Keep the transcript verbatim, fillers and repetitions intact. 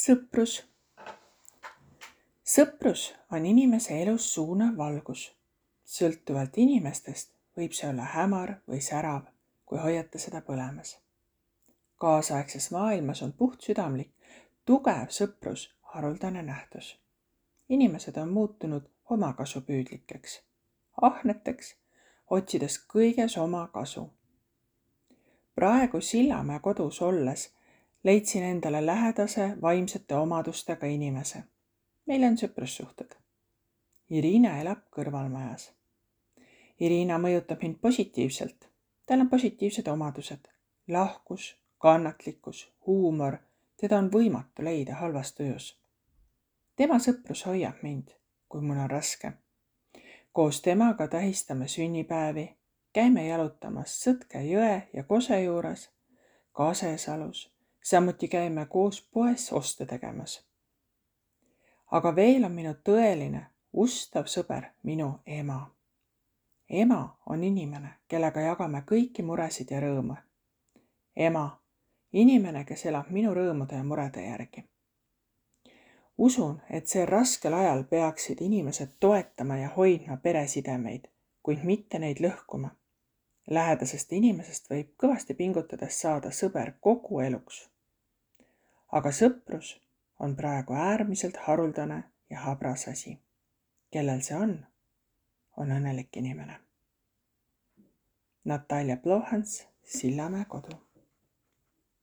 Sõprus. Sõprus on inimese elus suunav valgus. Sõltuvalt inimestest võib see olla hämar või särav, kui hoiata seda põlemas. Kaasaegses maailmas on puhtsüdamlik, tugev sõprus haruldane nähtus. Inimesed on muutunud omakasupüüdlikeks, ahneteks, otsides kõiges oma kasu. Praegu Sillamäe kodus olles leidsin endale lähedase vaimsete omadustega inimese. Meil on sõprussuhted. Irina elab kõrvalmajas. Irina mõjutab mind positiivselt. Tal on positiivsed omadused. Lahkus, kannatlikkus, huumor. Teda on võimatu leida halvas tujus. Tema sõprus hoiab mind, kui mul on raske. Koos temaga tähistame sünnipäevi, käime jalutamas Sõtke jõe ja Kose juures, Kasesalus, samuti käime koos poes oste tegemas. Aga veel on minu tõeline, ustav sõber minu ema. Ema on inimene, kellega jagame kõiki muresid ja rõõme. Ema, inimene, kes elab minu rõõmude ja murede järgi. Usun, et see raskel ajal peaksid inimesed toetama ja hoidma peresidemeid, kuid mitte neid lõhkuma. Lähedasest inimesest võib kõvasti pingutades saada sõber kogu eluks. Aga sõprus on praegu äärmiselt haruldane ja habras asi. Kellel see on, on õnnelik inimene. Natalja Plohans, Sillamäe kodu.